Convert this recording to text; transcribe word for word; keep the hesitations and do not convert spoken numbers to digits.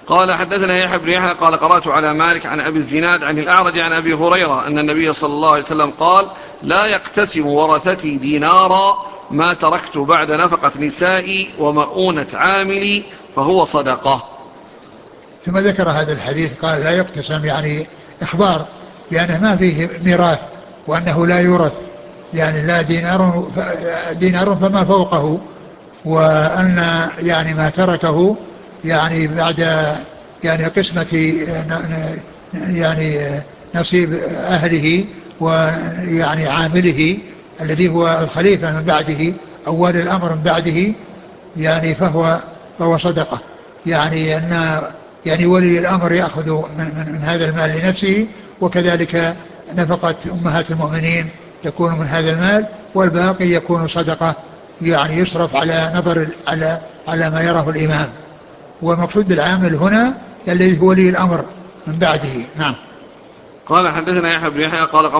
قال حدثنا يحيى بن يحيى قال قرأت على مالك عن أبي الزناد عن الأعرج عن أبي هريرة أن النبي صلى الله عليه وسلم قال لا يقتسم ورثتي دينارا ما تركت بعد نفقة نسائي ومؤونة عاملي فهو صدقة. ثم ذكر هذا الحديث قال لا يقتسم، يعني إخبار بأنه ما فيه ميراث وأنه لا يورث، يعني لا دينار دينار فما فوقه، وأن يعني ما تركه يعني بعد يعني قسمة يعني نصيب أهله ويعني عامله الذي هو الخليفة من بعده أو ولي الأمر من بعده، يعني فهو فهو صدقة. يعني أن يعني ولي الأمر يأخذ من, من, من هذا المال لنفسه، وكذلك نفقة أمهات المؤمنين تكون من هذا المال، والباقي يكون صدقة يعني يصرف على نظر على على ما يراه الإمام. والمقصود بالعامل هنا الذي هو ولي الأمر من بعده. نعم. قال حدثنا يحيى بن يحيى قال